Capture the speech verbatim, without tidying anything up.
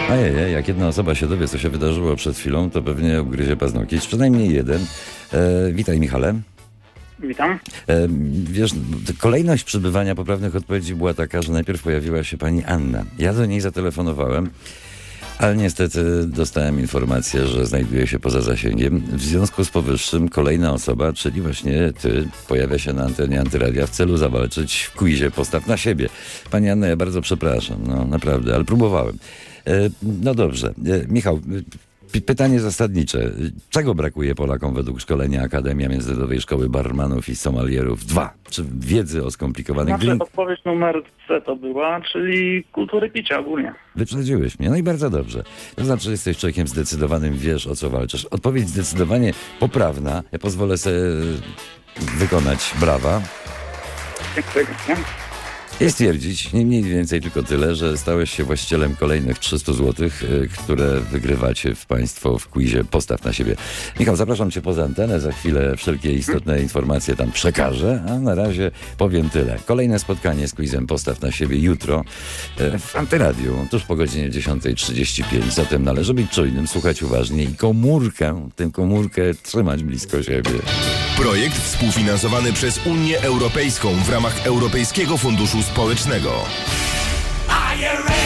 Ojej, jak jedna osoba się dowie, co się wydarzyło przed chwilą, to pewnie ugryzie paznokieć. Przynajmniej jeden. E, witaj, Michale. Witam. E, wiesz, kolejność przybywania poprawnych odpowiedzi była taka, że najpierw pojawiła się pani Anna. Ja do niej zatelefonowałem, ale niestety dostałem informację, że znajduje się poza zasięgiem. W związku z powyższym kolejna osoba, czyli właśnie ty, pojawia się na antenie Antyradia w celu zawalczyć w quizie Postaw na siebie. Pani Anna, ja bardzo przepraszam, no naprawdę, ale próbowałem. E, no dobrze, e, Michał, p- pytanie zasadnicze. Czego brakuje Polakom według szkolenia Akademia Międzynarodowej Szkoły Barmanów i Sommelierów dwa? Czy wiedzy o skomplikowanych Znaczy drink... odpowiedź numer C to była, czyli kultury picia ogólnie. Wyprzedziłeś mnie, no i bardzo dobrze. To znaczy, że jesteś człowiekiem zdecydowanym, wiesz, o co walczysz. Odpowiedź zdecydowanie poprawna. Ja pozwolę sobie wykonać brawa Dziękuję. Nie? i stwierdzić, nie mniej więcej tylko tyle, że stałeś się właścicielem kolejnych trzystu złotych, y, które wygrywacie w państwo w quizie Postaw na siebie. Michał, zapraszam cię poza antenę, za chwilę wszelkie istotne informacje tam przekażę, a na razie powiem tyle. Kolejne spotkanie z quizem Postaw na siebie jutro y, w Antyradiu, tuż po godzinie dziesiąta trzydzieści pięć. Zatem należy być czujnym, słuchać uważnie i komórkę, tę komórkę trzymać blisko siebie. Projekt współfinansowany przez Unię Europejską w ramach Europejskiego Funduszu Społecznego.